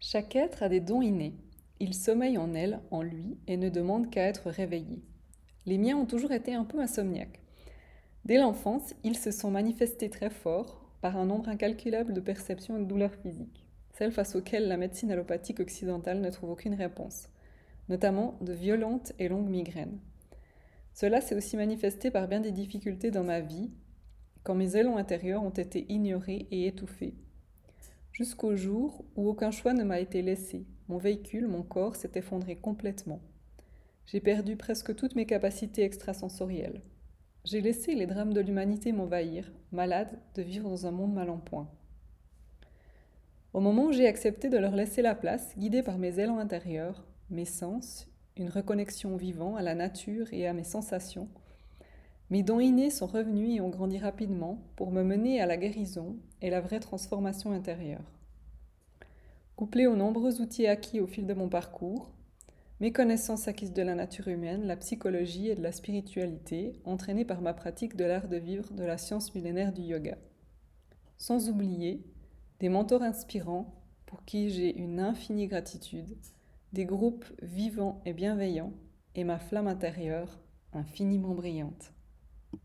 Chaque être a des dons innés. Il sommeille en elle, en lui, et ne demande qu'à être réveillé. Les miens ont toujours été un peu insomniaques. Dès l'enfance, ils se sont manifestés très forts par un nombre incalculable de perceptions et de douleurs physiques, celles face auxquelles la médecine allopathique occidentale ne trouve aucune réponse, notamment de violentes et longues migraines. Cela s'est aussi manifesté par bien des difficultés dans ma vie, quand mes élans intérieurs ont été ignorés et étouffés. Jusqu'au jour où aucun choix ne m'a été laissé. Mon véhicule, mon corps s'est effondré complètement. J'ai perdu presque toutes mes capacités extrasensorielles. J'ai laissé les drames de l'humanité m'envahir, malade de vivre dans un monde mal en point. Au moment où j'ai accepté de leur laisser la place, guidée par mes élans intérieurs, mes sens, une reconnexion au vivant, à la nature et à mes sensations, mes dons innés sont revenus et ont grandi rapidement pour me mener à la guérison et la vraie transformation intérieure. Couplé aux nombreux outils acquis au fil de mon parcours, mes connaissances acquises de la nature humaine, la psychologie et de la spiritualité, entraînées par ma pratique de l'art de vivre de la science millénaire du yoga. Sans oublier des mentors inspirants pour qui j'ai une infinie gratitude, des groupes vivants et bienveillants, et ma flamme intérieure infiniment brillante.